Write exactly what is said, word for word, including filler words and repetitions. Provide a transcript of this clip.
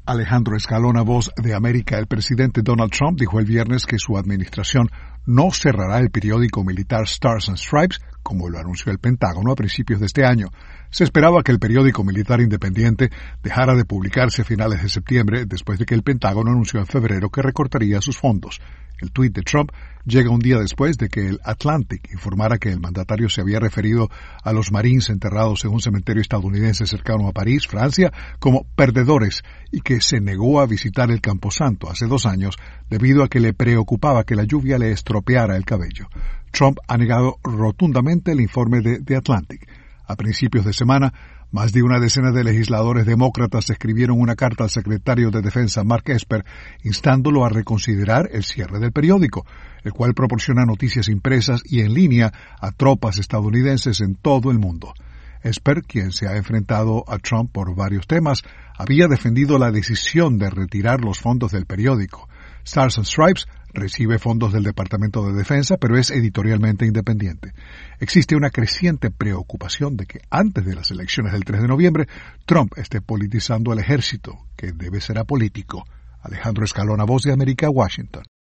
Alejandro Escalona, Voz de América. El presidente Donald Trump dijo el viernes que su administración no cerrará el periódico militar Stars and Stripes, como lo anunció el Pentágono a principios de este año. Se esperaba que el periódico militar independiente dejara de publicarse a finales de septiembre, después de que el Pentágono anunció en febrero que recortaría sus fondos. El tuit de Trump llega un día después de que el Atlantic informara que el mandatario se había referido a los marines enterrados en un cementerio estadounidense cercano a París, Francia, como perdedores, y que se negó a visitar el Camposanto hace dos años debido a que le preocupaba que la lluvia le estropeara el cabello. Trump ha negado rotundamente el informe de The Atlantic. A principios de semana, más de una decena de legisladores demócratas escribieron una carta al secretario de Defensa, Mark Esper, instándolo a reconsiderar el cierre del periódico, el cual proporciona noticias impresas y en línea a tropas estadounidenses en todo el mundo. Esper, quien se ha enfrentado a Trump por varios temas, había defendido la decisión de retirar los fondos del periódico. Stars and Stripes recibe fondos del Departamento de Defensa, pero es editorialmente independiente. Existe una creciente preocupación de que antes de las elecciones del tres de noviembre, Trump esté politizando al ejército, que debe ser apolítico. Alejandro Escalona, Voz de América, Washington.